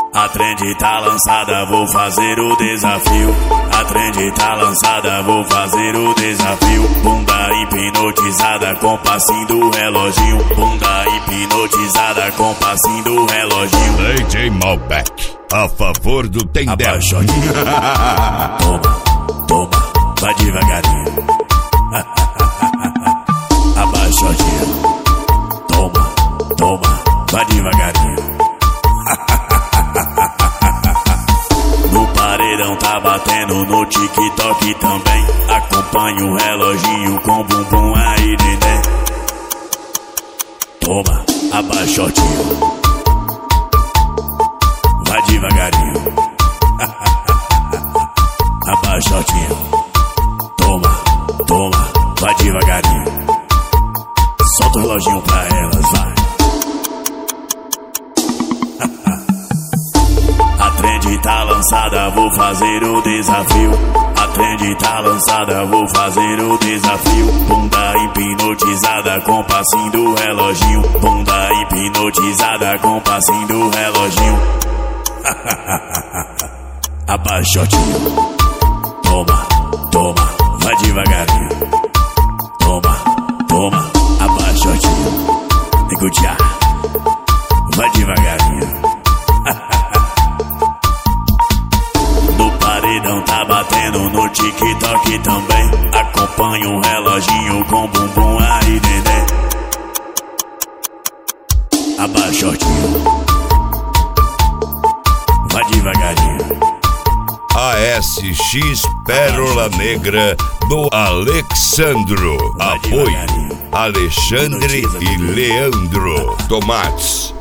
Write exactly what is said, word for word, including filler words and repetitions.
A trend tá lançada, vou fazer o desafio. A trend tá lançada, vou fazer o desafio. Bunda hipnotizada com passinho do reloginho. Bunda hipnotizada com passinho do reloginho. D J Malbec, a favor do Tendel. Abaixadinho. Toma, toma, vai devagarinho. Abaixadinho. Toma, toma, vai devagarinho. No paredão tá batendo, no TikTok também. Acompanha o reloginho com bumbum aí, neném. Toma, abaixotinho. Vai devagarinho. Abaixotinho. Toma, toma, vai devagarinho. Solta o reloginho pra elas, vai. A trend tá lançada, vou fazer o desafio. A trend tá lançada, vou fazer o desafio. Bunda hipnotizada com passinho do reloginho. Bunda hipnotizada com passinho do reloginho. Abaixotinho. Toma, toma, vai devagarinho. Toma, toma, abaixotinho. Negutear, vai devagarinho. No paredão tá batendo, no TikTok também. Acompanha um reloginho com bumbum aí, neném. Abaixotinho. Vai devagarinho. A S X Pérola Negra do Alexandro. Apoio Alexandre e Leandro Tomates.